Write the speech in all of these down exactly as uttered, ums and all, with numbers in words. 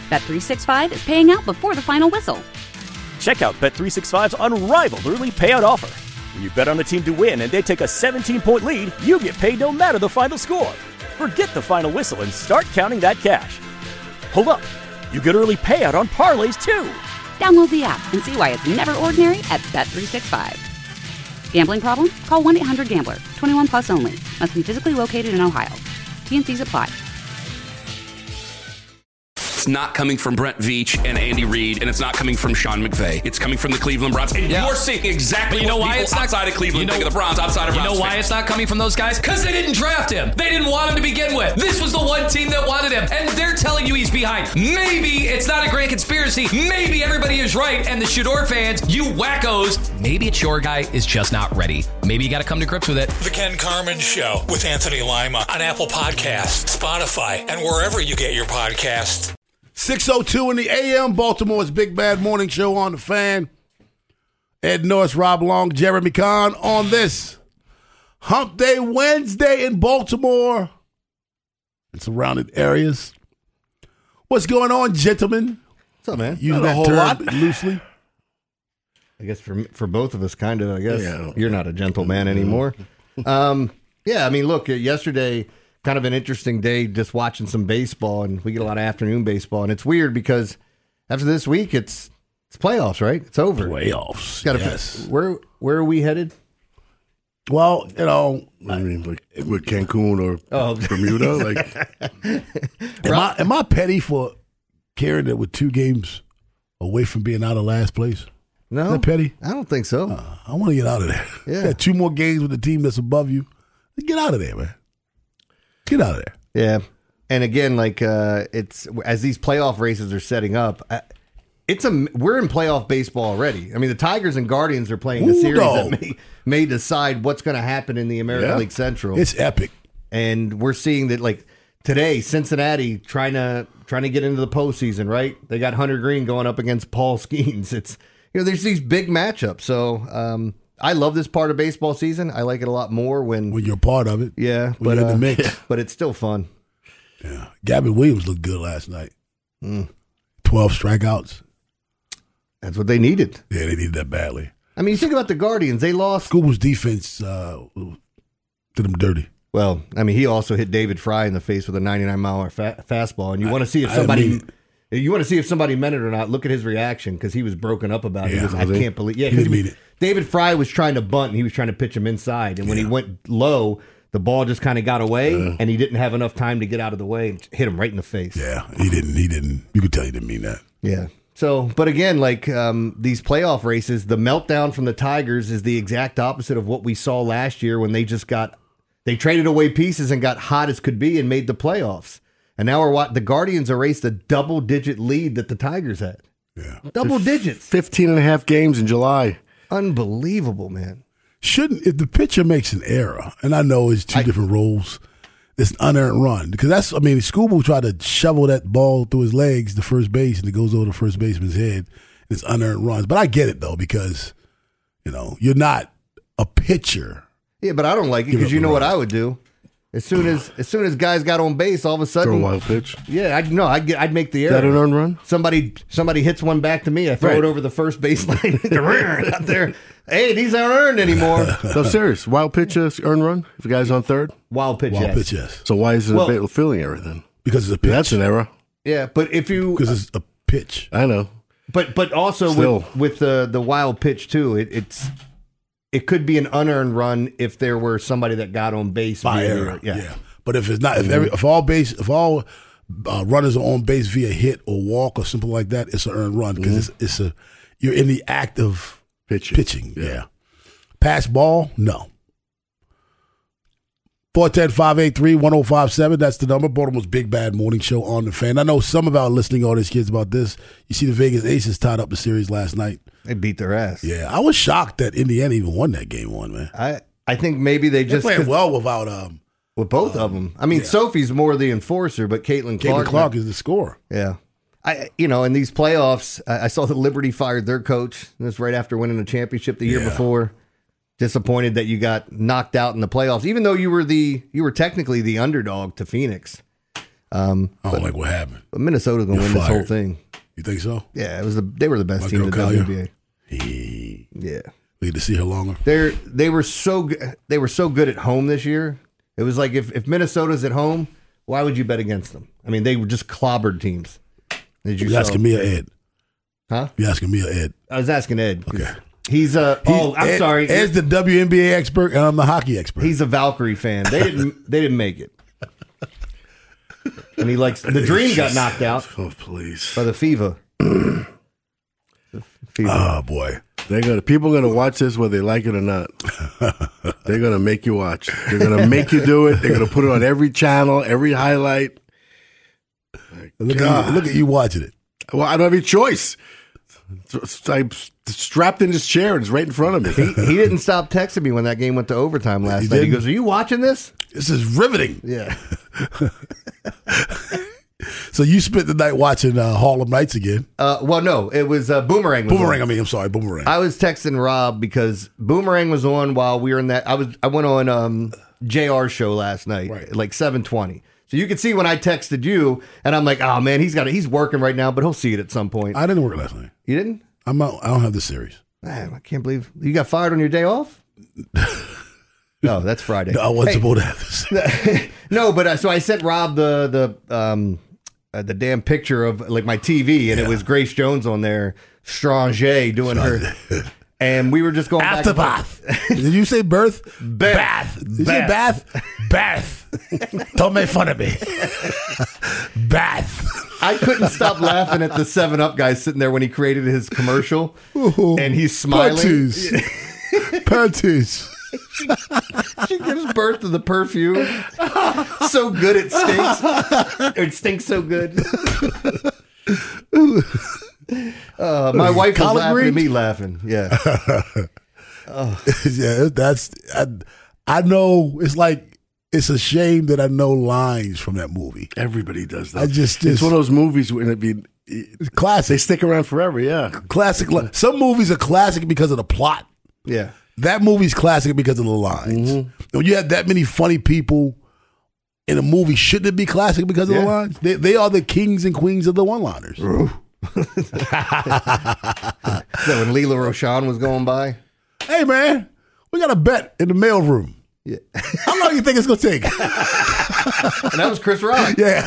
Bet three sixty-five is paying out before the final whistle. Check out Bet three sixty-five's unrivaled early payout offer. When you bet on a team to win and they take a seventeen-point lead, you get paid no matter the final score. Forget the final whistle and start counting that cash. Hold up. You get early payout on parlays, too. Download the app and see why it's never ordinary at Bet three sixty-five. Gambling problem? Call one eight hundred gambler. twenty-one plus only. Must be physically located in Ohio. T and Cs apply. It's not coming from Brent Veach and Andy Reid, and it's not coming from Sean McVay. It's coming from the Cleveland Browns. And yeah. you're seeing exactly you know what why people it's not, outside of Cleveland you know, think of the Browns, outside of You Browns know why fans. it's not coming from those guys? Because they didn't draft him. They didn't want him to begin with. This was the one team that wanted him, and they're telling you he's behind. Maybe it's not a great conspiracy. Maybe everybody is right, and the Shador fans, you wackos, maybe it's your guy is just not ready. Maybe you got to come to grips with it. The Ken Carman Show with Anthony Lima on Apple Podcasts, Spotify, and wherever you get your podcasts. six oh two in the A M, Baltimore's Big Bad Morning Show on the Fan. Ed Norris, Rob Long, Jeremy Kahn on this Hump Day Wednesday in Baltimore and surrounding areas. What's going on, gentlemen? What's up, man? Using Not a that whole term lot. loosely. I guess for for both of us, kind of, I guess. Yeah. You're not a gentleman anymore. um, yeah, I mean, look, yesterday, kind of an interesting day just watching some baseball, and we get a lot of afternoon baseball, and it's weird because after this week, it's it's playoffs, right? It's over. Playoffs, Gotta, yes. Where, where are we headed? Well, you know, I mean, like with Cancun or Oh. Bermuda, like, am I, am I petty for caring that we're two games away from being out of last place? No. Is that petty? I don't think so. Uh, I want to get out of there. Yeah. Got two more games with the team that's above you. Get out of there, man. Get out of there. Yeah. And again, like, uh, it's as these playoff races are setting up, uh, it's a we're in playoff baseball already. I mean, the Tigers and Guardians are playing a Ooh, series no. that may, may decide what's going to happen in the American Yeah. League Central. It's epic. And we're seeing that, like, today, Cincinnati trying to trying to get into the postseason, right? They got Hunter Green going up against Paul Skeens. It's, you know, there's these big matchups. So um, I love this part of baseball season. I like it a lot more when When you're part of it. yeah, When but you're in the uh, mix. but it's still fun. Yeah. Gavin Williams looked good last night. Mm. twelve strikeouts. That's what they needed. Yeah, they needed that badly. I mean, you think about the Guardians. They lost. Scuba's defense uh, did them dirty. Well, I mean, he also hit David Fry in the face with a ninety-nine mile an hour fa- fastball, and you want to see if I somebody, mean you want to see if somebody meant it or not. Look at his reaction because he was broken up about it. Yeah, he goes, I was he? can't believe. Yeah, He 'cause didn't he- mean it. David Fry was trying to bunt, and he was trying to pitch him inside, and when he Yeah. went low, the ball just kind of got away, Uh. and he didn't have enough time to get out of the way and hit him right in the face. Yeah, he didn't. He didn't. You could tell he didn't mean that. Yeah. So, but again, like um, these playoff races, the meltdown from the Tigers is the exact opposite of what we saw last year when they just got, they traded away pieces and got hot as could be and made the playoffs. And now we're what the Guardians erased a double digit lead that the Tigers had. Yeah. Double digits. fifteen and a half games in July. Unbelievable, man. Shouldn't, if the pitcher makes an error, and I know it's two I- different roles, it's an unearned run. Because that's, I mean, Scuba tried to shovel that ball through his legs to first base, and it goes over the first baseman's head. And it's unearned runs. But I get it, though, because, you know, you're not a pitcher. Yeah, but I don't like it Give because up you the know what runs. I would do? As soon as as soon as guys got on base, all of a Throw a sudden, wild pitch. yeah, I'd no, I'd get, I'd make the Is error. that an earned run? Somebody somebody hits one back to me. I throw Right. it over the first baseline out there. Hey, these aren't earned anymore. No, serious. Wild pitch is earned run if the guy's on third? Wild pitch, Wild yes. pitch, yes. So why is it Well- a bait filling error then? Because it's a pitch. That's an error. Yeah, but if you, Because it's a pitch. I know. but but also Still. with with the the wild pitch too, it, it's it could be an unearned run if there were somebody that got on base By via the- error. Yeah. Yeah. But if it's not, if every, if all base, if all uh, runners are on base via hit or walk or something like that, it's an earned run because it's, it's a you're in the act of Pitching. pitching. Yeah. Pass ball, no. four one zero, five eight three, one zero five seven. That's the number. Baltimore's Big Bad Morning Show on the Fan. I know some of our listening audience kids about this. You see the Vegas Aces tied up the series last night. They beat their ass. Yeah. I was shocked that Indiana even won that game one, man. I I think maybe they They're just playing 'cause- well without um, with both of them. I mean, yeah. Sophie's more the enforcer, but Caitlin Caitlin Clark. Clark is the scorer. Yeah. I, you know, in these playoffs, I, I saw that Liberty fired their coach. This right after winning a championship the year Yeah. before. Disappointed that you got knocked out in the playoffs, even though you were the you were technically the underdog to Phoenix. Um, I don't but, like what happened. but Minnesota's going to You're win this fired. whole thing. You think so? Yeah, it was the they were the best My team in girl the W N B Collier? A. He, Yeah, we need to see her longer. they they were so good. They were so good at home this year. It was like if, if Minnesota's at home, why would you bet against them? I mean, they were just clobbered teams. Did you You asking me or Ed? Huh? You asking me or Ed? I was asking Ed. 'cause Okay. He's a. He- Oh, I'm Ed- sorry. Ed's the W N B A expert, and I'm the hockey expert. He's a Valkyrie fan. They didn't. They didn't make it. And he likes the Dream got knocked out Oh, please. by the Fever. The Fever. Oh boy. They're gonna people are gonna watch this whether they like it or not. They're gonna make you watch. They're gonna make you do it. They're gonna put it on every channel, every highlight. Look at, God. you, look at you watching it. Well, I don't have any choice. I'm strapped in this chair and it's right in front of me. he, he didn't stop texting me when that game went to overtime last He night. He didn't? goes, "Are you watching this?" This is riveting. Yeah. So you spent the night watching uh, Harlem Nights again. Uh, well, no, it was uh, Boomerang. Was Boomerang. on. I mean, I'm sorry, Boomerang. I was texting Rob because Boomerang was on while we were in that. I was. I went on um, J R show last night, Right. at like seven twenty. So you could see when I texted you, and I'm like, "Oh man, he's got. He's working right now, but he'll see it at some point." I didn't work last night. You didn't? I'm out, I don't have the series. Man, I can't believe you got fired on your day off. No, that's Friday. No, I wasn't Hey, supposed to have this. no, but uh, so I sent Rob the the um uh, the damn picture of like my T V, and it was Grace Jones on there, Stranger doing her, and we were just going After back and forth. bath. Did you say birth? Bath. Did you say bath? Bath. Don't make fun of me. Bath. I couldn't stop laughing at the seven up guy sitting there when he created his commercial, and he's smiling. Panties. Panties. She gives birth to the perfume. So good it stinks. It stinks so good. Uh, my wife was Collard laughing at greens? me laughing. Yeah. Yeah, that's I, I know it's like it's a shame that I know lines from that movie. Everybody does that. I just- it's just- one of those movies when it be It's classic. they stick around forever. Yeah. Classic. li- Some movies are classic because of the plot. Yeah. That movie's classic because of the lines. Mm-hmm. When you have that many funny people in a movie, shouldn't it be classic because of Yeah. the lines? They, they are the kings and queens of the one-liners. Is that when Leela Roshan was going by? Hey, man, we got a bet in the mail room. Yeah. How long do you think it's going to take? And that was Chris Rock. Yeah.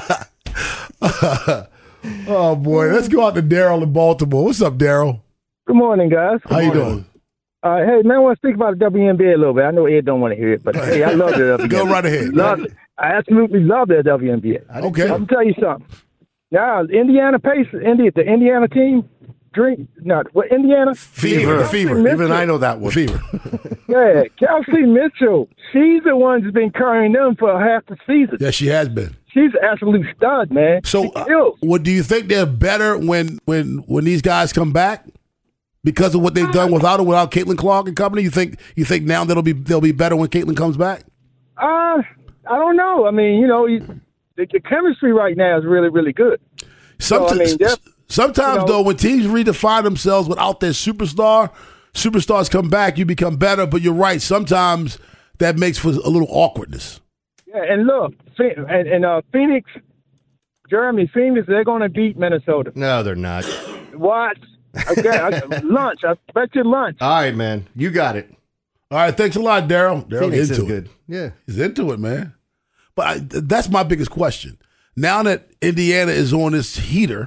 Oh, boy. Let's go out to Daryl in Baltimore. What's up, Daryl? Good morning, guys. How you doing? Uh, hey, man, I want to speak about the W N B A a little bit. I know Ed don't want to hear it, but hey, I love the W N B A. Go right ahead. Love it. I absolutely love the W N B A. Okay. I'm tell you something. Now, Indiana Pacers, India, the Indiana team, drink, not what Indiana Fever. Kelsey Fever. Mitchell. Even I know that one. Fever. Yeah, Kelsey Mitchell. She's the one that's been carrying them for half the season. Yeah, she has been. She's an absolute stud, man. So, She uh, kills. what do you think they're better when when when these guys come back because of what they've done without it, without Caitlin Clark and company? You think you think now that'll be they'll be better when Caitlin comes back? Uh, I don't know. I mean, you know, you, the, the chemistry right now is really, really good. Sometimes, So, I mean, that's- sometimes you know- though, when teams redefine themselves without their superstar, superstars come back, you become better. But you're right. Sometimes that makes for a little awkwardness. Yeah, and look, Phe- and, and uh, Phoenix, Jeremy, Phoenix, they're going to beat Minnesota. No, they're not. Watch. Okay, I, lunch. I bet you lunch. All right, man. You got it. All right, thanks a lot, Daryl. Daryl Phoenix into is it. good. Yeah. He's into it, man. But I, that's my biggest question. Now that Indiana is on this heater,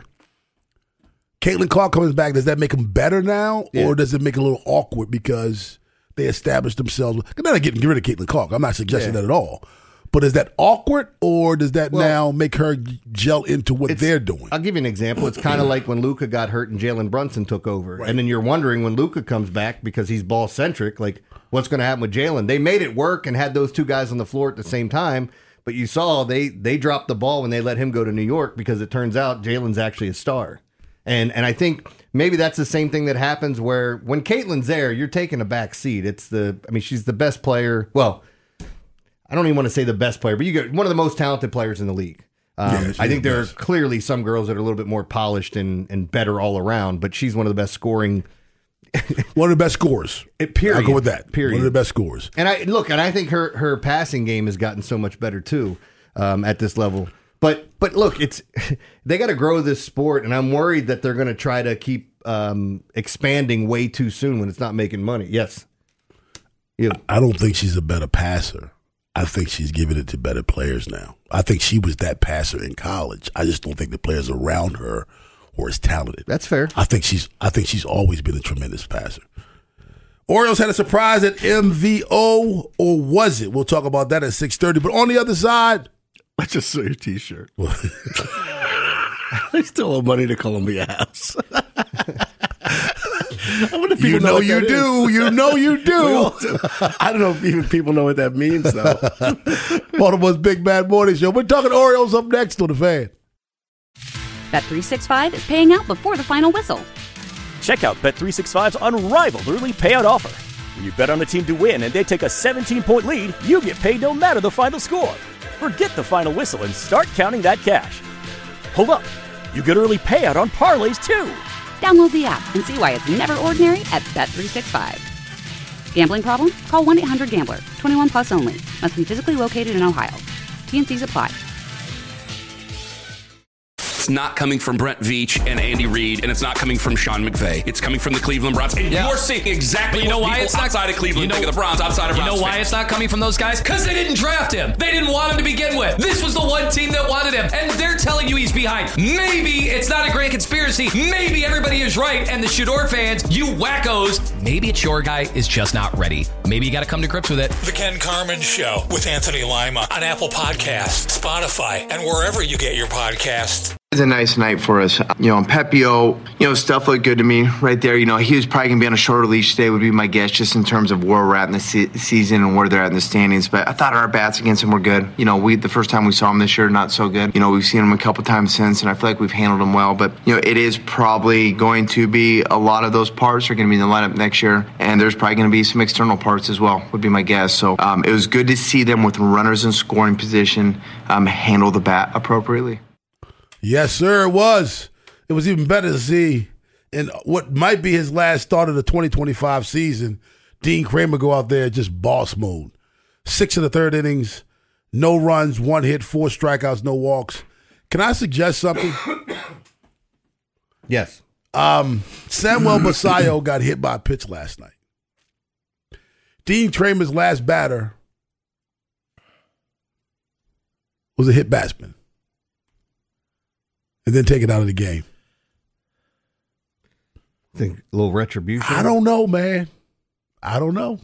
Caitlin Clark comes back. Does that make them better now, Yeah. or does it make it a little awkward because they established themselves? They're not getting rid of Caitlin Clark. I'm not suggesting Yeah. that at all. But is that awkward, or does that Well, now make her gel into what It's- they're doing? I'll give you an example. It's kind of like when Luka got hurt and Jalen Brunson took over. And then you're wondering when Luka comes back because he's ball centric, like what's going to happen with Jalen? They made it work and had those two guys on the floor at the same time. But you saw they they dropped the ball when they let him go to New York because it turns out Jalen's actually a star. And and I think maybe that's the same thing that happens where when Caitlin's there, you're taking a back seat. It's the I mean, she's the best player. Well, I don't even want to say the best player, but you get one of the most talented players in the league. Um, Yeah, she's I think the there are best. clearly some girls that are a little bit more polished and, and better all around, but she's one of the best scoring. One of the best scorers. It, period. I'll go with that. Period. One of the best scorers. And I look, and I think her her passing game has gotten so much better too um, at this level. But but look, it's they got to grow this sport, and I'm worried that they're going to try to keep um, expanding way too soon when it's not making money. Yes. You. I don't think she's a better passer. I think she's giving it to better players now. I think she was that passer in college. I just don't think the players around her were as talented. That's fair. I think she's I think she's always been a tremendous passer. Orioles had a surprise at M V O, or was it? We'll talk about that at six thirty. But on the other side, I just saw your T-shirt. I still owe money to Columbia House. I wonder if you know, know you do. Is. You know you do. I don't know if even people know what that means, though. Baltimore's Big Bad Morning Show. We're talking Orioles up next on The Fan. Bet three sixty-five is paying out before the final whistle. Check out Bet three sixty-five's unrivaled early payout offer. When you bet on a team to win and they take a seventeen-point lead, you get paid no matter the final score. Forget the final whistle and start counting that cash. Hold up. You get early payout on parlays, too. Download the app and see why it's never ordinary at Bet three sixty-five. Gambling problem? Call one eight hundred gambler. twenty-one plus only. Must be physically located in Ohio. T N Cs apply. It's not coming from Brent Veach and Andy Reid, and it's not coming from Sean McVay. It's coming from the Cleveland Browns. And Yeah. you're seeing exactly But you know what why people it's not- outside of Cleveland you know- think of the Browns, outside of You Browns know why fans. it's not coming from those guys? Because they didn't draft him. They didn't want him to begin with. This was the one team that wanted him, and they're telling you he's behind. Maybe it's not a grand conspiracy. Maybe everybody is right, and the Shador fans, you wackos, maybe it's your guy is just not ready. Maybe you got to come to grips with it. The Ken Carmen Show with Anthony Lima on Apple Podcasts, Spotify, and wherever you get your podcasts. It was a nice night for us. You know, Pepio, you know, stuff looked good to me right there. You know, he was probably going to be on a shorter leash today, would be my guess, just in terms of where we're at in the se- season and where they're at in the standings. But I thought our bats against him were good. You know, we the first time we saw him this year, not so good. You know, we've seen him a couple times since, and I feel like we've handled him well. But, you know, it is probably going to be a lot of those parts are going to be in the lineup next year, and there's probably going to be some external parts as well, would be my guess. So um, it was good to see them with runners in scoring position um, handle the bat appropriately. Yes, sir, it was. It was even better to see in what might be his last start of the twenty twenty-five season, Dean Kramer go out there just boss mode. Six of the third innings, no runs, one hit, four strikeouts, no walks. Can I suggest something? Yes. Um, Samuel Basallo got hit by a pitch last night. Dean Kramer's last batter was a hit batsman. And then take it out of the game. Think a little retribution? I don't know, man. I don't know.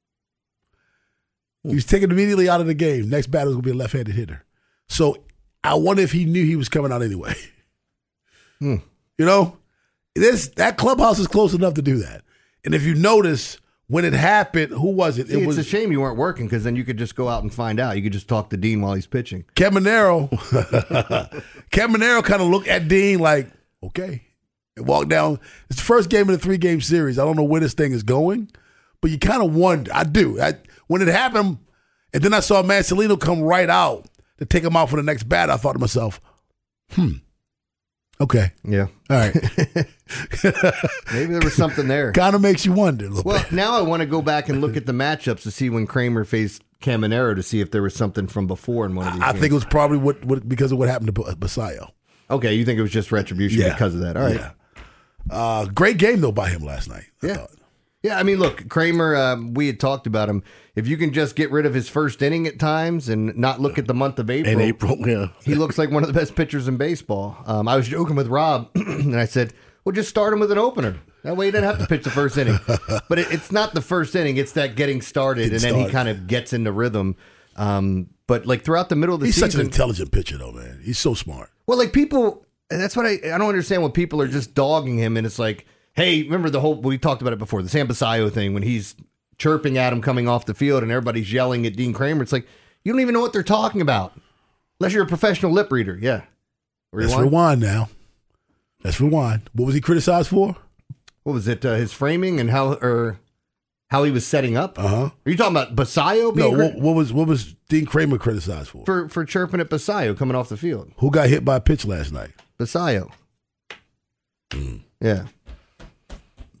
He was taken immediately out of the game. Next batter's going to be a left-handed hitter. So I wonder if he knew he was coming out anyway. Hmm. You know, this that clubhouse is close enough to do that. And if you notice, when it happened, who was it? See, it it's was a shame you weren't working because then you could just go out and find out. You could just talk to Dean while he's pitching. Caminero. Caminero kind of looked at Dean like, okay, and walked down. It's the first game of the three-game series. I don't know where this thing is going, but you kind of wonder. I do. I, when it happened, and then I saw Mancelino come right out to take him out for the next bat, I thought to myself, hmm, okay. Yeah. All right. Maybe there was something there. Kind of makes you wonder a little Well, bit. now I want to go back and look at the matchups to see when Kramer faced Caminero to see if there was something from before in one of these I games. think it was probably what, what because of what happened to Basallo. Okay, you think it was just retribution Yeah. because of that. All right. Yeah. Uh, great game, though, by him last night. I Yeah. thought. Yeah, I mean, look, Kramer, um, we had talked about him. If you can just get rid of his first inning at times and not look at the month of April, In April, yeah. he looks like one of the best pitchers in baseball. Um, I was joking with Rob, and I said, well, just start him with an opener. That way he doesn't have to pitch the first inning. But it, it's not the first inning. It's that getting started, Getting and then started. he kind of gets into rhythm. Um, but, like, throughout the middle of the He's season. such an intelligent pitcher, though, man. He's so smart. Well, like, people, and that's what I, I don't understand when people are just dogging him, and it's like, hey, remember the whole, we talked about it before, the Sam Basallo thing, when he's chirping at him coming off the field and everybody's yelling at Dean Kramer. It's like, you don't even know what they're talking about. Unless you're a professional lip reader. Yeah. Let's rewind now. Let's rewind. What was he criticized for? What was it? Uh, his framing and how, or how he was setting up? Uh-huh. Are you talking about Basallo No, being what, crit- what was what was Dean Kramer criticized for? for, for chirping at Basallo coming off the field? Who got hit by a pitch last night? Basallo. Mm. Yeah.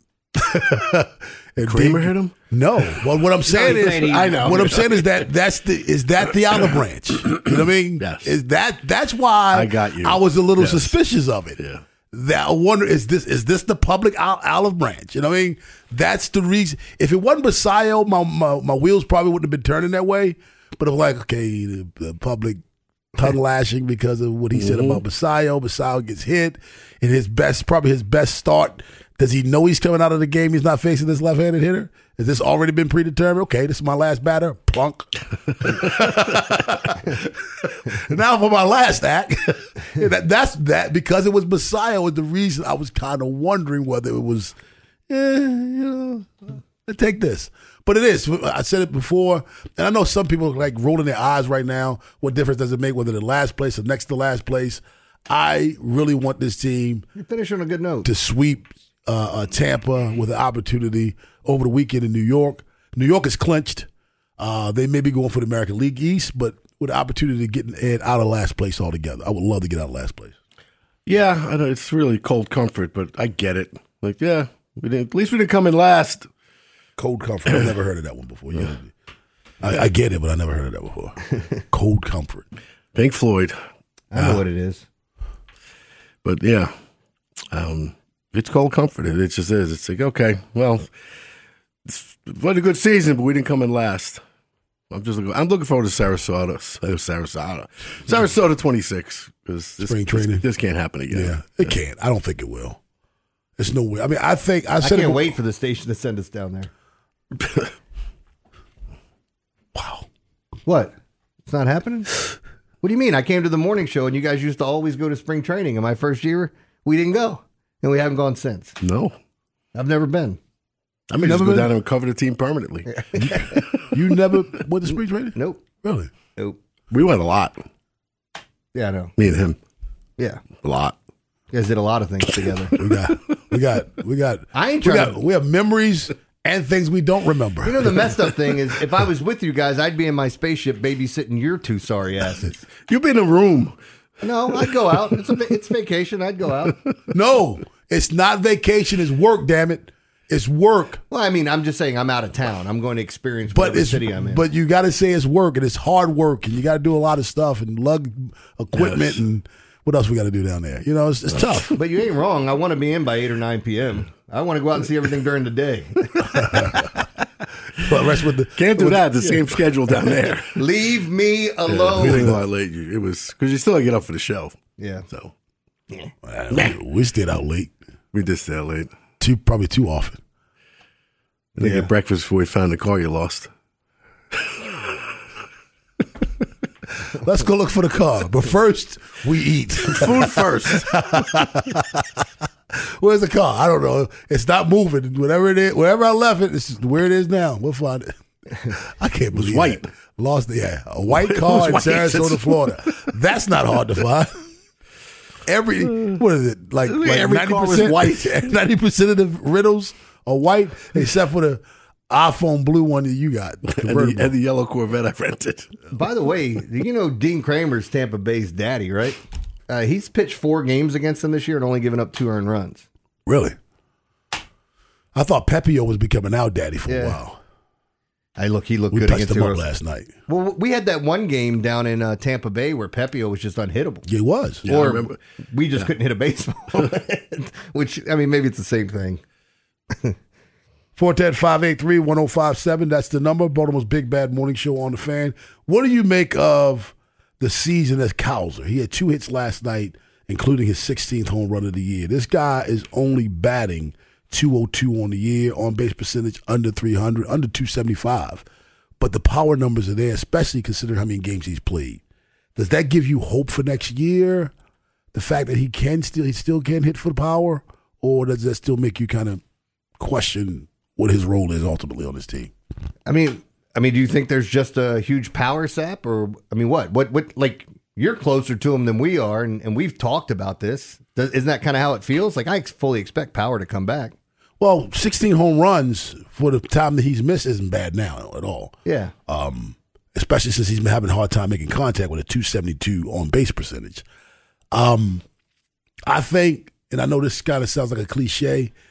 And Kramer Dink- hit him? No. Well, what I'm saying he's is, saying he- I know. What I'm saying is that that's the is that the olive branch. You know what I mean? Yes. Is that that's why I got you. I was a little Yes. suspicious of it. Yeah. That I wonder is this is this the public ol- olive branch? You know what I mean? That's the reason. If it wasn't Basayo, my, my my wheels probably wouldn't have been turning that way. But I'm like, okay, the, the public tongue lashing because of what he said about Basayo. Basayo gets hit in his best, probably his best start. Does he know he's coming out of the game? He's not facing this left-handed hitter. Has this already been predetermined? Okay, this is my last batter. Plunk. Now for my last act. that, that's that because it was Basayo was the reason I was kind of wondering whether it was, eh, you know, take this. But it is. I said it before, and I know some people are like rolling their eyes right now. What difference does it make whether they're last place or next to last place? I really want this team You finish on a good note. to sweep uh, uh, Tampa with an opportunity over the weekend in New York. New York is clinched. Uh, they may be going for the American League East, but with the opportunity to get Ed out of last place altogether. I would love to get out of last place. Yeah, I know it's really cold comfort, but I get it. Like, yeah, we didn't. At least we didn't come in last. Cold comfort. I've never heard of that one before. Yeah. I, I get it, but I never heard of that before. Cold comfort. Pink Floyd. I know uh, what it is. But yeah, um, it's cold comfort. It, it just is. It's like, okay, well, it's what a good season, but we didn't come in last. I'm just looking. I'm looking forward to Sarasota. Sarasota. Sarasota twenty-six because this, Spring training. This, this can't happen again. Yeah, it can't. I don't think it will. There's no way. I mean, I think I I said can't it, wait for the station to send us down there. Wow. What? It's not happening? What do you mean? I came to the morning show and you guys used to always go to spring training. In my first year, we didn't go. And we haven't gone since. No. I've never been. I may just go down and cover the team permanently. You never went to spring training? Nope. Really? Nope. We went a lot. Yeah, I know. Me and him. Yeah. A lot. You guys did a lot of things together. We got, we got, we got. I ain't we trying got. to- We have memories and things we don't remember. You know, the messed up thing is if I was with you guys, I'd be in my spaceship babysitting your two sorry asses. You've been in a room. No, I'd go out. It's, a, it's vacation. I'd go out. No, it's not vacation. It's work, damn it. It's work. Well, I mean, I'm just saying I'm out of town. I'm going to experience But whatever it's city I'm in. but you got to say it's work and it's hard work and you got to do a lot of stuff and lug equipment Yes. and what else we got to do down there. You know, it's, it's tough. But you ain't wrong. I want to be in by eight or nine p.m. I want to go out and see everything during the day. But rest with the Can't do that. The same schedule down there. Leave me Yeah, alone. we didn't go out late. It was because you still got to get up for the show. Yeah. So Uh, we, we stayed out late. we did stay out late. Too probably too often. I didn't Yeah. get breakfast before we found the car you lost. Let's go look for the car. But first, we eat. Food first. Where's the car? I don't know. It's not moving. Whatever it is, wherever I left it, this is where it is now. We'll find it. I can't believe white. that. Lost the yeah, a white car in white. Sarasota, Florida. That's not hard to find. Every what is it like? Like Every ninety car was percent white. Ninety percent of the riddles are white, except for the iPhone blue one that you got. and, the, and the yellow Corvette I rented. By the way, you know Dean Kramer's Tampa Bay's daddy, right? Uh, he's pitched four games against them this year and only given up two earned runs. Really? I thought Pepio was becoming our daddy for Yeah. a while. I look, he looked We good touched against him the up last night. Well, we had that one game down in uh, Tampa Bay where Pepio was just unhittable. Yeah, he was. Yeah, I or remember. we just couldn't hit a baseball. Which, I mean, maybe it's the same thing. four one zero, five eight three, one zero five seven. That's the number. Baltimore's Big Bad Morning Show on the Fan. What do you make of the season as Cowser? He had two hits last night, including his sixteenth home run of the year. This guy is only batting two oh two on the year, on base percentage under three hundred, under two seventy-five. But the power numbers are there, especially considering how many games he's played. Does that give you hope for next year? The fact that he can still he still can hit for the power, or does that still make you kind of question what his role is ultimately on this team? I mean, I mean, do you think there's just a huge power sap, or I mean, what, what, what? Like, you're closer to him than we are, and, and we've talked about this. Does, isn't that kind of how it feels? Like, I ex- fully expect Power to come back. Well, sixteen home runs for the time that he's missed isn't bad now at all. Yeah. Um, especially since he's been having a hard time making contact with a two seventy-two on base percentage. Um, I think, and I know this kind of sounds like a cliche,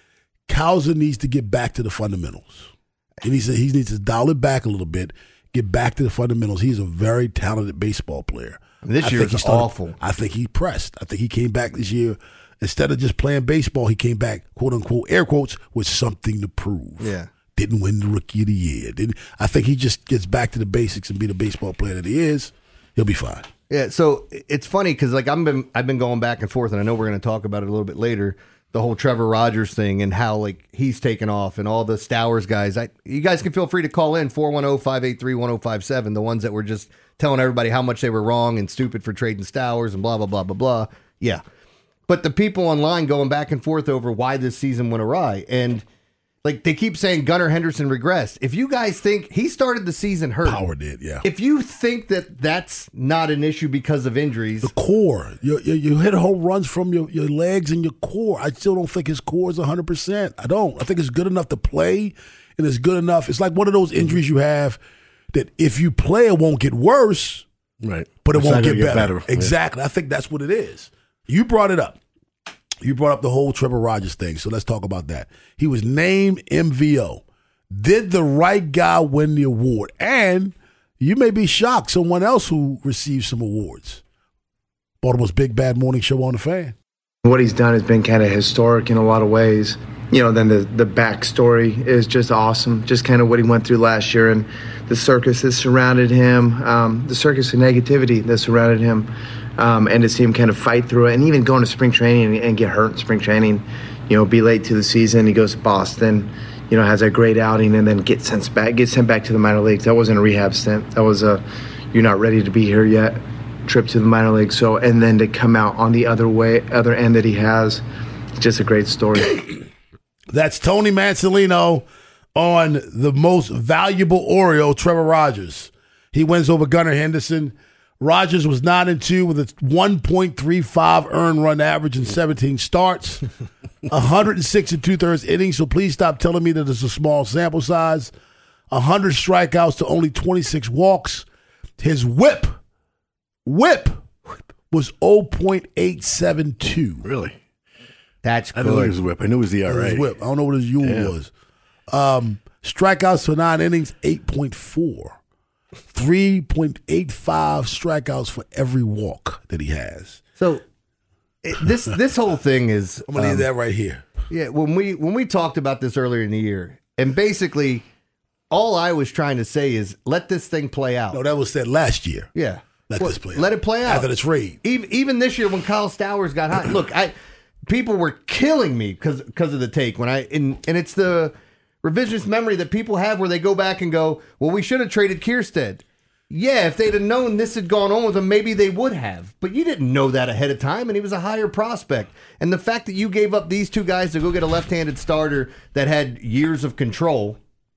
Cowser needs to get back to the fundamentals. He needs to, he needs to dial it back a little bit, get back to the fundamentals. He's a very talented baseball player. This year is awful. I think he pressed. I think he came back this year. Instead of just playing baseball, he came back, quote unquote, air quotes, with something to prove. Yeah. Didn't win the Rookie of the Year. Didn't. I think he just gets back to the basics and be the baseball player that he is. He'll be fine. Yeah. So it's funny because like I've been I've been going back and forth, and I know we're going to talk about it a little bit later. The whole Trevor Rogers thing and how like he's taken off, and all the Stowers guys. I you guys can feel free to call in four one zero, five eight three, one zero five seven. The ones that were just telling everybody how much they were wrong and stupid for trading Stowers and blah blah blah blah blah. Yeah. But the people online going back and forth over why this season went awry. And like they keep saying Gunnar Henderson regressed. If you guys think he started the season hurt. Power did, yeah. If you think that that's not an issue because of injuries. The core. You, you, you hit home runs from your, your legs and your core. I still don't think his core is one hundred percent. I don't. I think it's good enough to play, and it's good enough. It's like one of those injuries you have that if you play, it won't get worse. Right. But it It's won't not get gonna better. get better. Exactly. I think that's what it is. You brought it up. You brought up the whole Trevor Rogers thing, so let's talk about that. He was named M V O. Did the right guy win the award? And you may be shocked, someone else who received some awards. Baltimore's Big Bad Morning Show on the Fan. What he's done has been kind of historic in a lot of ways. You know, then the, the backstory is just awesome. Just kind of what he went through last year and the circus that surrounded him, um, the circus of negativity that surrounded him, um, and to see him kind of fight through it and even going to spring training and, and get hurt in spring training, you know, be late to the season. He goes to Boston, you know, has a great outing and then gets sent back, gets sent back to the minor leagues. That wasn't a rehab stint. That was a, you're not ready to be here yet trip to the minor leagues. So, and then to come out on the other way, other end that he has, it's just a great story. That's Tony Mansolino on the most valuable Oriole, Trevor Rogers. He wins over Gunnar Henderson. Rogers was nine and two with a one point three five earned run average in seventeen starts, one hundred six and two-thirds innings, so please stop telling me that it's a small sample size. one hundred strikeouts to only twenty-six walks. His whip, whip was oh point eight seven two. Really? That's I didn't know it was a whip. I knew it was the E R A. His whip. I don't know what his U Yeah. was. Um, strikeouts for nine innings, eight point four. three point eight five strikeouts for every walk that he has. So it, this this whole thing is I'm gonna need um, that right here. Yeah, when we when we talked about this earlier in the year, and basically all I was trying to say is let this thing play out. No, that was said last year. Yeah. Let Well, this play out. Let it play out. After the trade. Even, even this year when Kyle Stowers got hot. Look, I people were killing me because because of the take when I and, and it's the revisionist memory that people have where they go back and go, well, we should have traded Kierstead. Yeah, if they'd have known this had gone on with him, maybe they would have. But you didn't know that ahead of time, and he was a higher prospect. And the fact that you gave up these two guys to go get a left-handed starter that had years of control,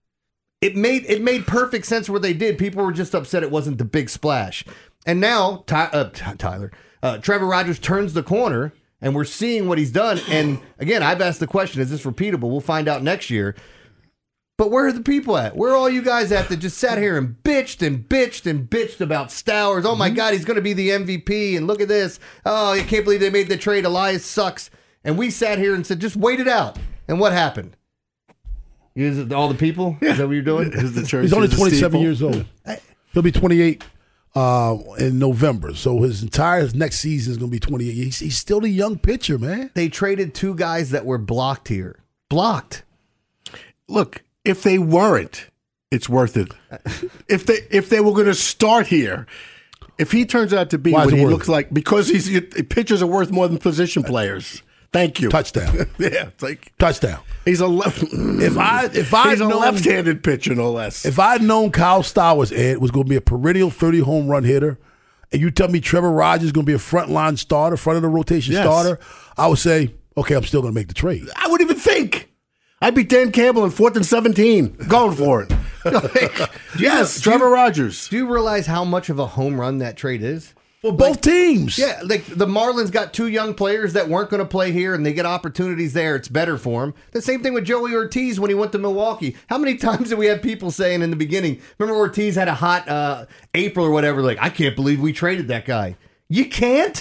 it made it made perfect sense where they did. People were just upset it wasn't the big splash. And now, Ty, uh, Tyler, uh, Trevor Rogers turns the corner, and we're seeing what he's done. And again, I've asked the question, is this repeatable? We'll find out next year. But where are the people at? Where are all you guys at that just sat here and bitched and bitched and bitched about Stowers? Oh, my God, he's going to be the M V P, and look at this. Oh, I can't believe they made the trade. Elias sucks. And we sat here and said, just wait it out. And what happened? Is it all the people? Yeah. Is that what you're doing? Is the church He's only is the twenty-seven steeple? years old. He'll be twenty-eight uh, in November. So his entire next season is going to be twenty-eight. He's, he's still the young pitcher, man. They traded two guys that were blocked here. Blocked. Look, if they weren't, it's worth it. if they if they were going to start here, if he turns out to be Why is what it he worth looks it? like, because he's pitchers are worth more than position players. Thank you. Touchdown. Yeah, it's like Touchdown. he's a left. If I if I he's a known, left-handed pitcher, no less. if I'd known Kyle Stowers, Ed, was going to be a perennial thirty home run hitter, and you tell me Trevor Rogers is going to be a frontline starter, front of the rotation Yes. starter, I would say, okay, I'm still going to make the trade. I wouldn't even think. I'd be Dan Campbell in fourth and seventeen, going for it. Like, yes, Trevor Rogers. Do you realize how much of a home run that trade is? Well, both teams. Yeah, like the Marlins got two young players that weren't going to play here, and they get opportunities there. It's better for them. The same thing with Joey Ortiz when he went to Milwaukee. How many times did we have people saying in the beginning, remember Ortiz had a hot uh, April or whatever, like, I can't believe we traded that guy. You can't?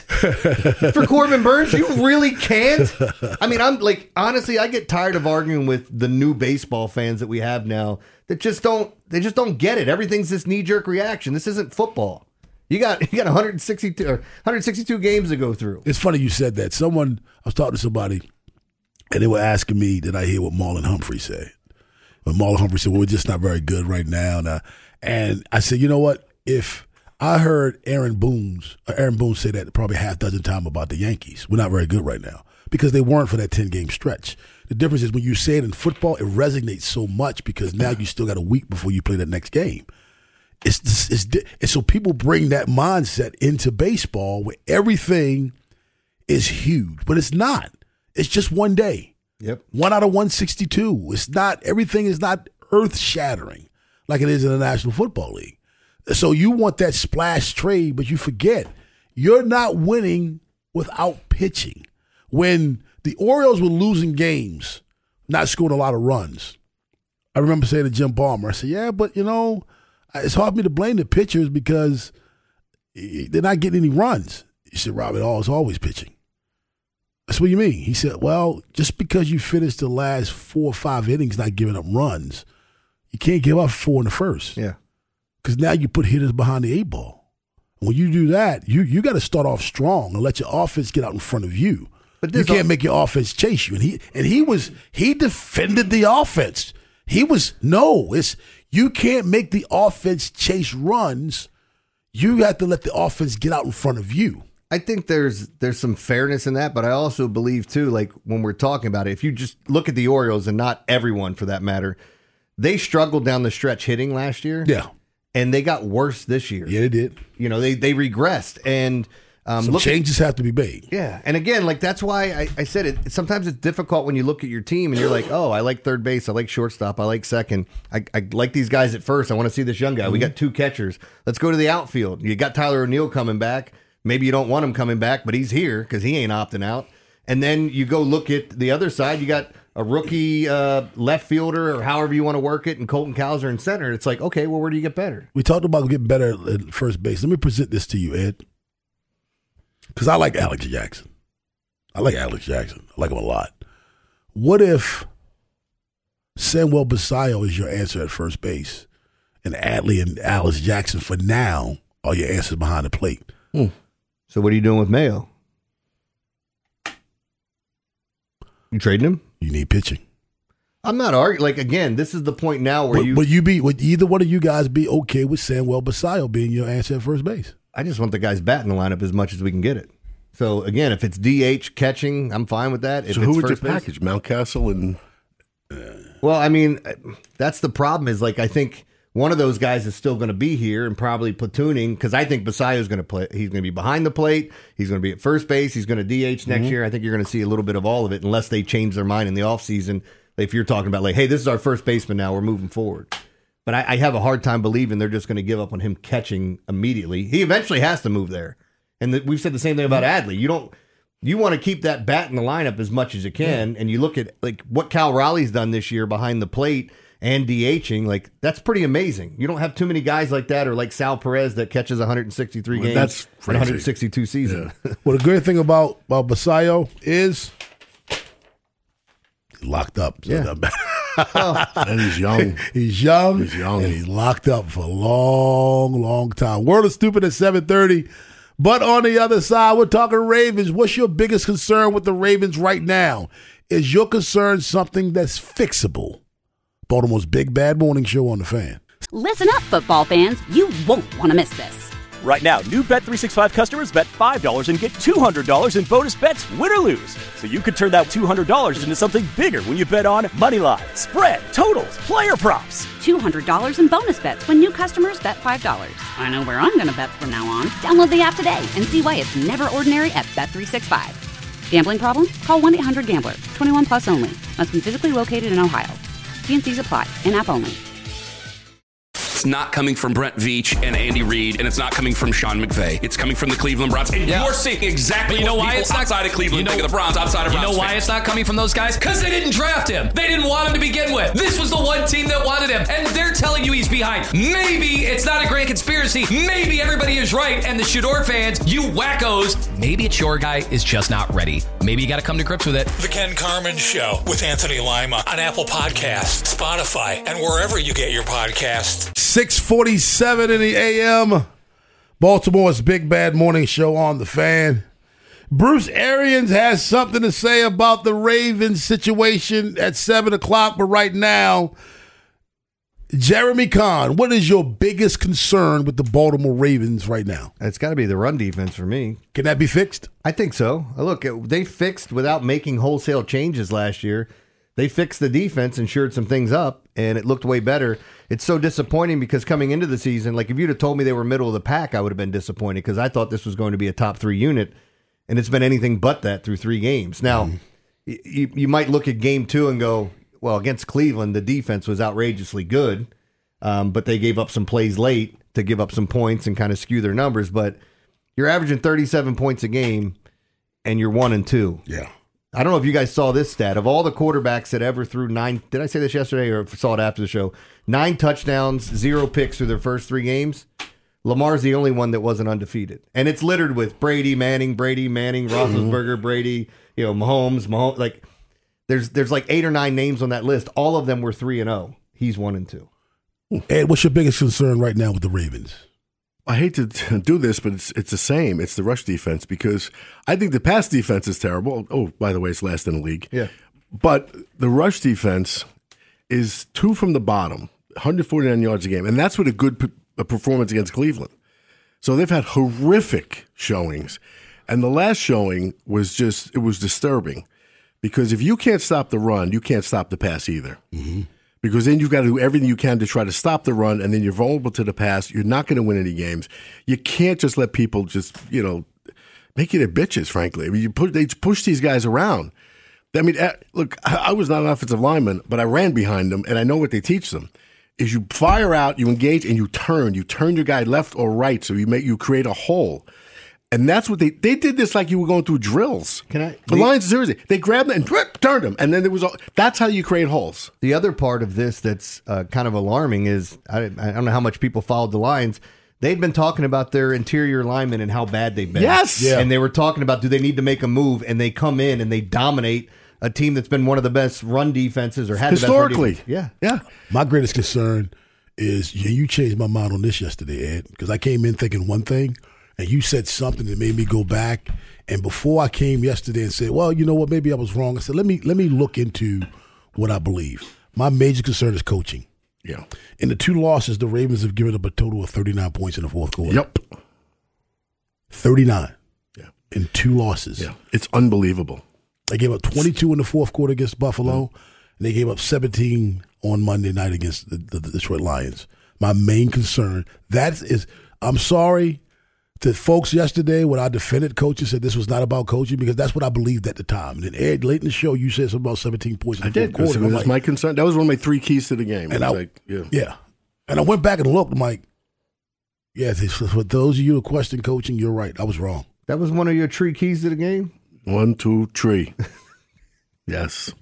For Corbin Burns, you really can't? I mean, I'm like, honestly, I get tired of arguing with the new baseball fans that we have now that just don't, they just don't get it. Everything's this knee-jerk reaction. This isn't football. You got you got one hundred sixty-two, or one hundred sixty-two games to go through. It's funny you said that. Someone, I was talking to somebody, and they were asking me, did I hear what Marlon Humphrey said? But Marlon Humphrey said, well, we're just not very good right now. Now. And I said, you know what? If I heard Aaron Boone's, Aaron Boone say that probably half dozen times about the Yankees. We're not very good right now because they weren't for that ten-game stretch. The difference is when you say it in football, it resonates so much because now you still got a week before you play the next game. It's, it's, it's, and so people bring that mindset into baseball where everything is huge, but it's not. It's just one day. Yep. One out of one sixty-two. It's not, everything is not earth-shattering like it is in the National Football League. So you want that splash trade, but you forget you're not winning without pitching. When the Orioles were losing games, not scoring a lot of runs, I remember saying to Jim Palmer, I said, yeah, but, you know, it's hard for me to blame the pitchers because they're not getting any runs. He said, Robert Hall is always pitching. That's what you mean. He said, well, just because you finished the last four or five innings not giving up runs, you can't give up four in the first. Yeah. Because now you put hitters behind the eight ball. When you do that, you you got to start off strong and let your offense get out in front of you. But you can't all- make your offense chase you. And he and he was he defended the offense. He was no, it's you can't make the offense chase runs. You have to let the offense get out in front of you. I think there's there's some fairness in that, but I also believe too, like when we're talking about it, if you just look at the Orioles and not everyone for that matter, they struggled down the stretch hitting last year. Yeah. And they got worse this year. Yeah, they did. You know, they they regressed. And um, some look changes at, have to be made. Yeah. And again, like that's why I, I said it. Sometimes it's difficult when you look at your team and you're like, oh, I like third base. I like shortstop. I like second. I, I like these guys at first. I want to see this young guy. Mm-hmm. We got two catchers. Let's go to the outfield. You got Tyler O'Neill coming back. Maybe you don't want him coming back, but he's here because he ain't opting out. And then you go look at the other side. You got a rookie uh, left fielder or however you want to work it, and Colton Cowser in center. It's like, okay, well, where do you get better? We talked about getting better at first base. Let me present this to you, Ed, because I like Alex Jackson. I like Alex Jackson. I like him a lot. What if Samuel Basallo is your answer at first base, and Adley and Alex Jackson for now are your answers behind the plate? Hmm. So what are you doing with Mayo? You trading him? You need pitching. I'm not arguing. Like, again, this is the point now where but, you... Would you be, would either one of you guys be okay with Samuel Basallo being your answer at first base? I just want the guys batting the lineup as much as we can get it. So, again, if it's D H catching, I'm fine with that. If so it's who would you first base, package? Mountcastle and... Uh, well, I mean, that's the problem is, like, I think one of those guys is still going to be here and probably platooning because I think Basallo's going to play. He's going to be behind the plate. He's going to be at first base. He's going to D H next mm-hmm. year. I think you're going to see a little bit of all of it unless they change their mind in the offseason. If you're talking about like, hey, this is our first baseman now, we're moving forward. But I, I have a hard time believing they're just going to give up on him catching immediately. He eventually has to move there. And the, we've said the same thing about Adley. You don't. You want to keep that bat in the lineup as much as you can. Yeah. And you look at like what Cal Raleigh's done this year behind the plate and DHing, like that's pretty amazing. You don't have too many guys like that, or like Sal Perez that catches one hundred sixty-three well, games that's in one hundred sixty-two seasons. Yeah. Well, the great thing about, about Basallo is he's locked up. So yeah. well, and he's young. He's young. He's young. And he's locked up for a long, long time. World of Stupid at seven thirty. But on the other side, we're talking Ravens. What's your biggest concern with the Ravens right now? Is your concern something that's fixable? Baltimore's Big Bad Morning Show on the Fan. Listen up, football fans. You won't want to miss this. Right now, new Bet three sixty-five customers bet five dollars and get two hundred dollars in bonus bets, win or lose. So you could turn that two hundred dollars into something bigger when you bet on money line, spread, totals, player props. two hundred dollars in bonus bets when new customers bet five dollars. I know where I'm going to bet from now on. Download the app today and see why it's never ordinary at Bet three sixty-five. Gambling problem? Call one eight hundred gambler. twenty-one plus only. Must be physically located in Ohio. T and C's apply. In-app only. it's not coming from Brent Veach and Andy Reid, and it's not coming from Sean McVay. It's coming from the Cleveland Browns. And yeah. you're seeing exactly you know what why people it's not, outside of Cleveland you know, think of the Browns, outside of You Browns know why fans. it's not coming from those guys? Because they didn't draft him. They didn't want him to begin with. This was the one team that wanted him, and they're telling you he's behind. Maybe it's not a grand conspiracy. Maybe everybody is right, and the Shador fans, you wackos, maybe it's your guy is just not ready. Maybe you got to come to grips with it. The Ken Carman Show with Anthony Lima on Apple Podcasts, Spotify, and wherever you get your podcasts. six forty-seven in the A M. Baltimore's Big Bad Morning Show on the Fan. Bruce Arians has something to say about the Ravens situation at seven o'clock, but right now, Jeremy Kahn, what is your biggest concern with the Baltimore Ravens right now? It's got to be the run defense for me. Can that be fixed? I think so. Look, they fixed without making wholesale changes last year. They fixed the defense and shored some things up, and it looked way better. It's so disappointing because coming into the season, like if you'd have told me they were middle of the pack, I would have been disappointed because I thought this was going to be a top three unit, and it's been anything but that through three games. Now, mm. you, you might look at game two and go, well, against Cleveland, the defense was outrageously good, um, but they gave up some plays late to give up some points and kind of skew their numbers. But you're averaging thirty-seven points a game, and you're one and two. Yeah. I don't know if you guys saw this stat. Of all the quarterbacks that ever threw nine, did I say this yesterday or saw it after the show? Nine touchdowns, zero picks through their first three games. Lamar's the only one that wasn't undefeated. And it's littered with Brady, Manning, Brady, Manning, Roethlisberger, Brady, you know, Mahomes, Mahomes. Like, there's there's like eight or nine names on that list. All of them were three and oh. He's one and two. Ed, what's your biggest concern right now with the Ravens? I hate to do this, but it's it's the same. It's the rush defense because I think the pass defense is terrible. Oh, by the way, it's last in the league. Yeah. But the rush defense is two from the bottom, one hundred forty-nine yards a game, and that's with a good p- a performance against Cleveland. So they've had horrific showings, and the last showing was just, it was disturbing because if you can't stop the run, you can't stop the pass either. Mm-hmm. Because then you've got to do everything you can to try to stop the run, and then you're vulnerable to the pass. You're not going to win any games. You can't just let people just, you know, make you their bitches, frankly. I mean, you push, they push these guys around. I mean, look, I was not an offensive lineman, but I ran behind them, and I know what they teach them. Is you fire out, you engage, and you turn. You turn your guy left or right, so you make you create a hole. And that's what they they did this like you were going through drills. Can I? The Lions of Jersey, they grabbed them and whip, turned them, and then there was all, that's how you create holes. The other part of this that's uh, kind of alarming is I, I don't know how much people followed the Lions. They'd been talking about their interior linemen and how bad they've been. Yes, yeah. And they were talking about do they need to make a move, and they come in and they dominate a team that's been one of the best run defenses or had historically. The best run defense. Yeah, yeah. My greatest concern is yeah, you changed my mind on this yesterday, Ed, because I came in thinking one thing. And you said something that made me go back. And before I came yesterday and said, well, you know what, maybe I was wrong. I said, let me let me look into what I believe. My major concern is coaching. Yeah. In the two losses, the Ravens have given up a total of thirty-nine points in the fourth quarter. Yep. thirty-nine. Yeah. In two losses. Yeah. It's unbelievable. They gave up twenty-two in the fourth quarter against Buffalo, mm-hmm. and they gave up seventeen on Monday night against the, the, the Detroit Lions. My main concern, that is, I'm sorry to folks yesterday when I defended coaches, said this was not about coaching, because that's what I believed at the time. And then, Ed, late in the show, you said something about seventeen points in the I did. fourth quarter. That was like, my concern. That was one of my three keys to the game. And I, like, yeah. yeah. And I went back and looked. I'm like, yeah, for those of you who question coaching, you're right. I was wrong. That was one of your three keys to the game? One, two, three. Yes.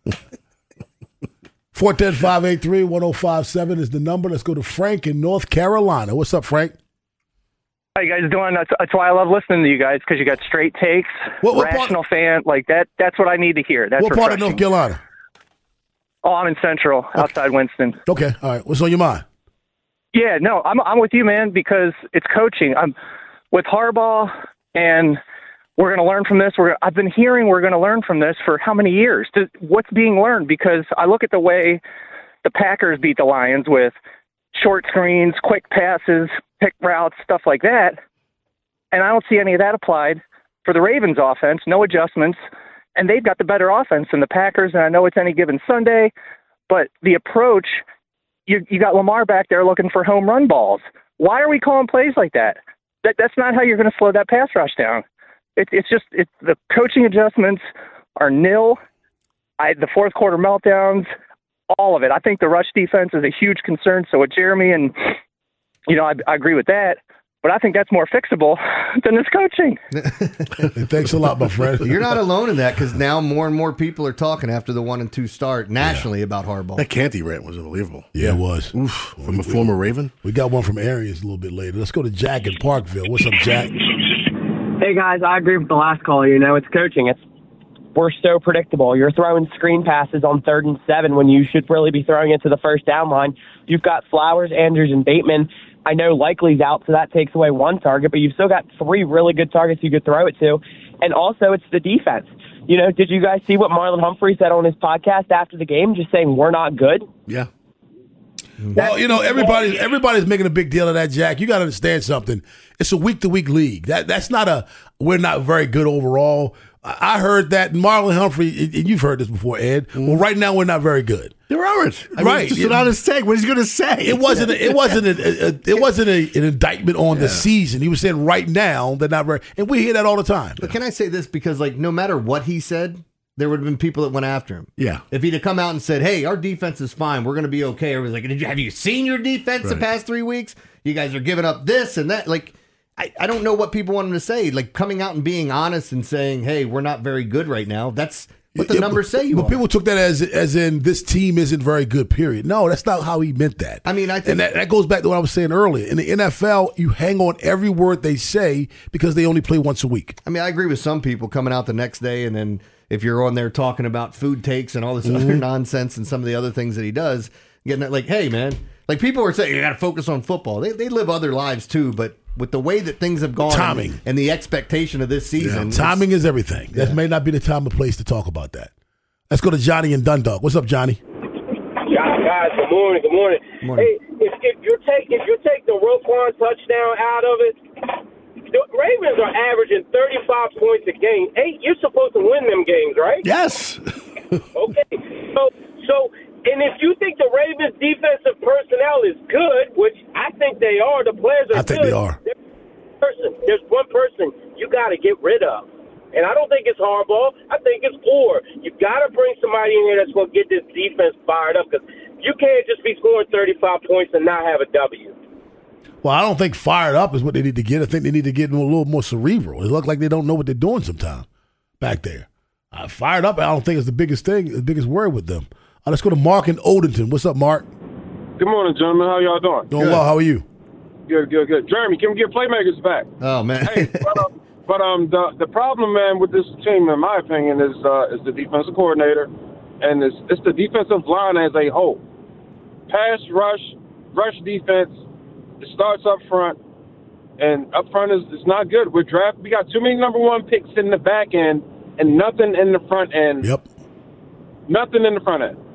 four one zero, five eight three, one zero five seven is the number. Let's go to Frank in North Carolina. What's up, Frank? How you guys doing? That's, that's why I love listening to you guys, because you got straight takes, what, what rational part, fan. Like that. That's what I need to hear. That's what refreshing. part of North Carolina? Oh, I'm in Central, okay. outside Winston. Okay, all right. What's on your mind? Yeah, no, I'm I'm with you, man, because it's coaching. I'm with Harbaugh, and we're going to learn from this. We're I've been hearing we're going to learn from this for how many years? What's being learned? Because I look at the way the Packers beat the Lions with short screens, quick passes, pick routes, stuff like that, and I don't see any of that applied for the Ravens offense. No adjustments, and they've got the better offense than the Packers. And I know it's any given Sunday, but the approach. You you got Lamar back there looking for home run balls. Why are we calling plays like that? That that's not how you're going to slow that pass rush down. It, it's just it's the coaching adjustments are nil. I, the fourth quarter meltdowns, all of it. I think the rush defense is a huge concern. So with Jeremy, and, you know, I, I agree with that. But I think that's more fixable than this coaching. Thanks a lot, my friend. You're not alone in that, because now more and more people are talking after the one and two start nationally yeah. about Harbaugh. That Canty rant was unbelievable. Yeah, it was. Oof, from a former Raven. We got one from Arians a little bit later. Let's go to Jack in Parkville. What's up, Jack? Hey, guys, I agree with the last caller. You know, it's coaching. It's We're so predictable. You're throwing screen passes on third and seven when you should really be throwing it to the first down line. You've got Flowers, Andrews, and Bateman. I know Likely's out, so that takes away one target, but you've still got three really good targets you could throw it to. And also, it's the defense. You know, did you guys see what Marlon Humphrey said on his podcast after the game, just saying we're not good? Yeah. Well, you know, everybody everybody's making a big deal of that, Jack. You got to understand something. It's a week-to-week league. That That's not a we're not very good overall. I heard that Marlon Humphrey, and you've heard this before, Ed. Mm. Well, right now we're not very good. There aren't. I right. Mean, just an honest take. What is he going to say? It wasn't. A, it wasn't. A, a, it wasn't a, an indictment on yeah. the season. He was saying right now they're not very. And we hear that all the time. But can I say this? Because like no matter what he said, there would have been people that went after him. Yeah. If he'd have come out and said, "Hey, our defense is fine. We're going to be okay," everybody's like, "Did you have you seen your defense right. the past three weeks? You guys are giving up this and that." Like. I, I don't know what people want him to say. Like coming out and being honest and saying, "Hey, we're not very good right now." That's what the yeah, numbers but, say you But are. people took that as as in this team isn't very good. Period. No, that's not how he meant that. I mean, I think and that, that goes back to what I was saying earlier. In the N F L, you hang on every word they say because they only play once a week. I mean, I agree with some people coming out the next day, and then if you're on there talking about food takes and all this mm-hmm. other nonsense and some of the other things that he does, getting that like, "Hey, man," like people are saying, "You got to focus on football." They they live other lives too, but. With the way that things have gone timing. And, and the expectation of this season. Yeah. Timing is everything. Yeah. That may not be the time or place to talk about that. Let's go to Johnny in Dundalk. What's up, Johnny? Guys, good morning, good morning. Good morning. Hey, if, if you take if you take the Roquan touchdown out of it, the Ravens are averaging thirty-five points a game. Hey, you're supposed to win them games, right? Yes. Okay. So so and if you think the Ravens' defensive personnel is good, which I think they are, the players are I think good, they are. There's one person, there's one person you got to get rid of. And I don't think it's Harbaugh. I think it's Orr. You got to bring somebody in here that's going to get this defense fired up, because you can't just be scoring thirty-five points and not have a W. Well, I don't think fired up is what they need to get. I think they need to get a little more cerebral. It looks like they don't know what they're doing sometimes back there. Uh, fired up, I don't think is the biggest thing, the biggest worry with them. Uh, let's go to Mark in Odenton. What's up, Mark? Good morning, gentlemen. How y'all doing? Doing good. Well. How are you? Good, good, good. Jeremy, can we get playmakers back? Oh, man. Hey, but, um, but um, the the problem, man, with this team, in my opinion, is uh, is the defensive coordinator, and it's, it's the defensive line as a whole. Pass rush, rush defense. It starts up front, and up front is, is not good. We're draft. We got too many number one picks in the back end, and nothing in the front end. Yep. Nothing in the front end.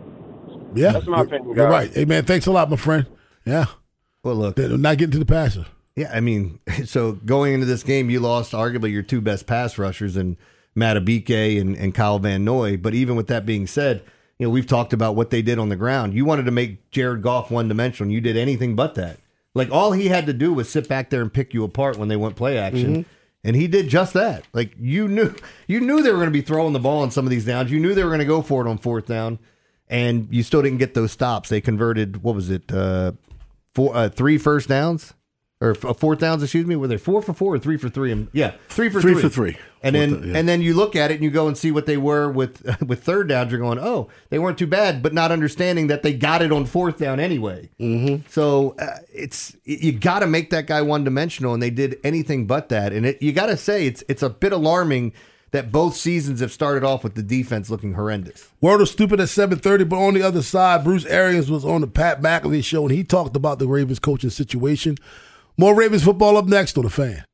Yeah, that's my you're, opinion. You're guys. right. Hey, man, thanks a lot, my friend. Yeah. Well, look, they're not getting to the passer. Yeah, I mean, so going into this game, you lost arguably your two best pass rushers in Matabike and, and Kyle Van Noy. But even with that being said, you know, we've talked about what they did on the ground. You wanted to make Jared Goff one-dimensional, and you did anything but that. Like, all he had to do was sit back there and pick you apart when they went play action. Mm-hmm. And he did just that. Like, you knew you knew they were going to be throwing the ball on some of these downs. You knew they were going to go for it on fourth down, and you still didn't get those stops. They converted, what was it, uh, four, uh, three first downs? Or uh, fourth downs, excuse me. Were they four for four or three for three? And, yeah, three for three. Three for three. And Fourth, then yeah. and then you look at it and you go and see what they were with with third downs. You're going, oh, they weren't too bad, but not understanding that they got it on fourth down anyway. Mm-hmm. So uh, it's you got to make that guy one dimensional, and they did anything but that. And it, you got to say it's it's a bit alarming that both seasons have started off with the defense looking horrendous. World of Stupid at seven thirty, but on the other side, Bruce Arians was on the Pat McAfee show, and he talked about the Ravens coaching situation. More Ravens football up next on The Fan.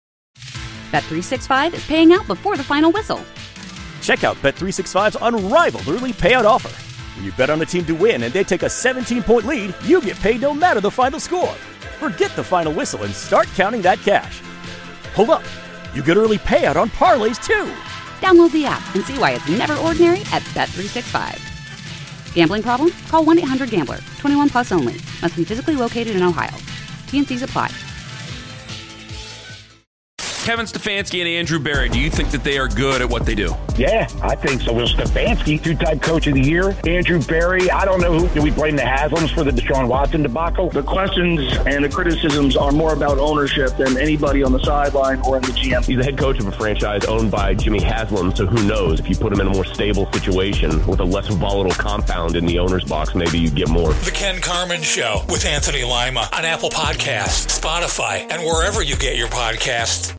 Bet three sixty-five is paying out before the final whistle. Check out Bet three sixty-five's unrivaled early payout offer. When you bet on a team to win and they take a seventeen-point lead, you get paid no matter the final score. Forget the final whistle and start counting that cash. Hold up. You get early payout on parlays, too. Download the app and see why it's never ordinary at Bet three sixty-five. Gambling problem? Call one eight hundred gambler. twenty-one plus only. Must be physically located in Ohio. T and C's apply. Kevin Stefanski and Andrew Berry, do you think that they are good at what they do? Yeah, I think so. Will Stefanski, two-time coach of the year. Andrew Berry, I don't know who. Do we blame the Haslams for the Deshaun Watson debacle? The questions and the criticisms are more about ownership than anybody on the sideline or in the G M. He's the head coach of a franchise owned by Jimmy Haslam, so who knows? If you put him in a more stable situation with a less volatile compound in the owner's box, maybe you get more. The Ken Carman Show with Anthony Lima on Apple Podcasts, Spotify, and wherever you get your podcasts.